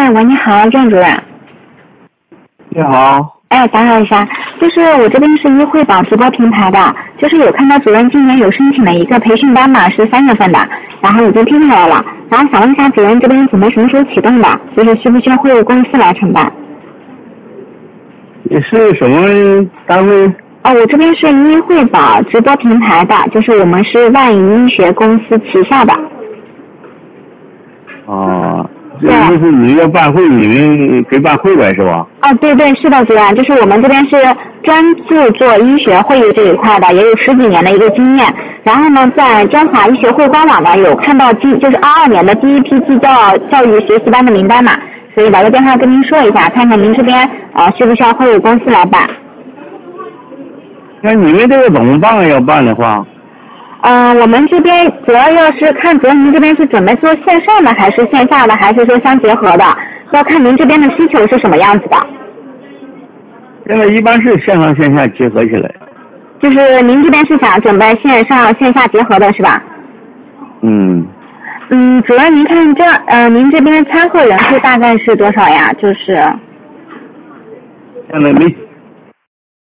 哎，喂，你好，郑主任。 你好。 哎，打扰一下，就是我这边是医惠宝直播平台的，就是有看到主任今年有申请了一个培训班嘛，是3月份的，然后已经批下来了，然后想问一下主任这边准备什么时候启动的，就是需不需要会有公司来承办？ 你是什么单位？ 哦，我这边是医惠宝直播平台的，就是我们是万盈医学公司旗下的。 啊，就是你要办会，你们给办会呗，是吧？ 哦，对对，是的，主任，就是我们这边是专注做医学会议这一块的，也有10几年的一个经验。然后呢，在中华医学会官网呢有看到就是22年的第一批技教育学习班的名单嘛，所以打个电话跟您说一下，看看您这边需不需要会有公司来办。 那你们这个怎么办？要办的话？ 我们这边主要是看主任您这边是准备做线上的还是线下的，还是说相结合的，要看您这边的需求是什么样子的。 现在一般是线上线下结合起来。 就是您这边是想准备线上线下结合的是吧？主任您看您这边参会人数大概是多少呀？就是现在没